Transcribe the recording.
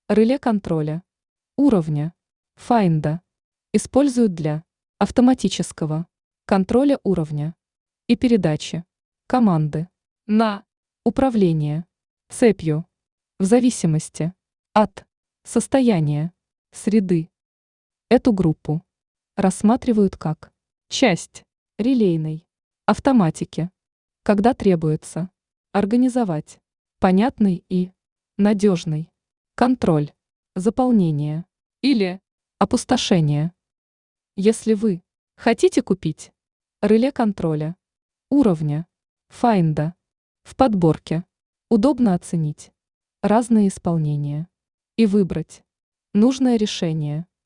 Реле контроля уровня Find используют для автоматического контроля уровня и передачи команды на управление цепью в зависимости от состояния среды. Эту группу рассматривают как часть релейной автоматики, когда требуется организовать понятный и надежный контроль заполнения или опустошения. Если вы хотите купить реле контроля уровня Find в подборке, удобно оценить разные исполнения и выбрать нужное решение.